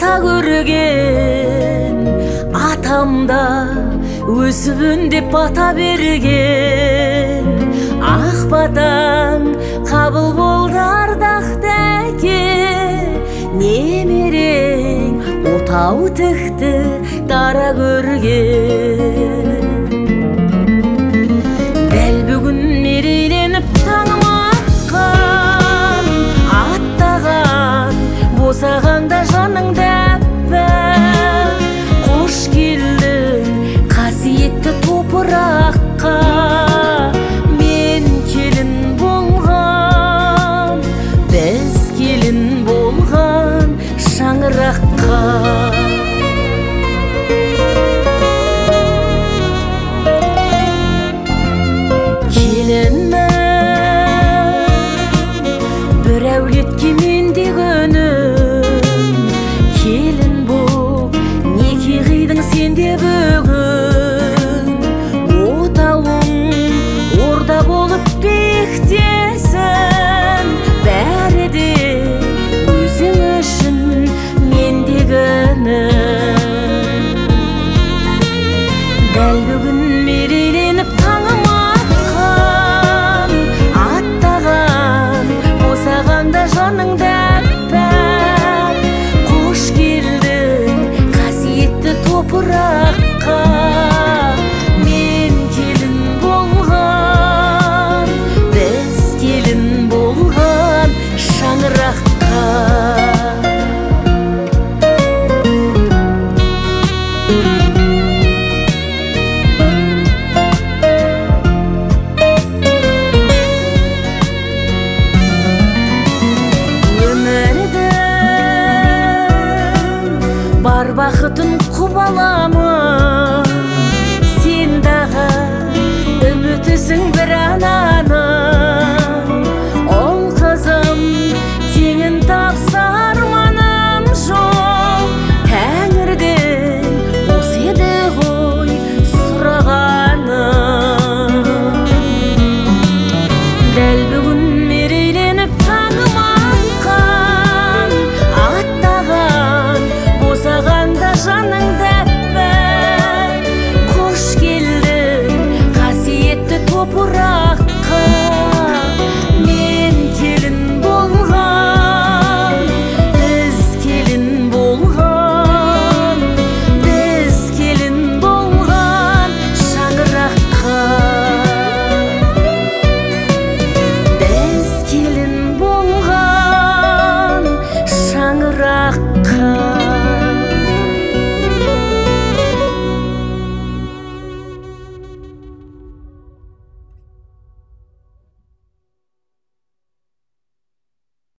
ата көрген, атамда өсіп үндеп бата берген. Ақ батаң қабыл болды ардақтәке, немерең отау тікті дара көрген. Дәл бүгін мерейленіп таңым атқан, аттаған босағанда жаның дәппі. Қош келдің қасиетті топыраққа, мен келін болған, біз келін болған шаңыраққа. Бір әулетке мен де көнім, келін боп неке қидың сен де бүгін. Отауың орда болып бектесін, бәрі де өзің үшін мен де көнім. Дәл бүгін мерейленіп таңым атқан, аттаған босағанда жаның дәппі. Қош келдің қасиетті топыраққа, мен келін болған, біз келін болған шаңыраққа. Бар бақытын құп алам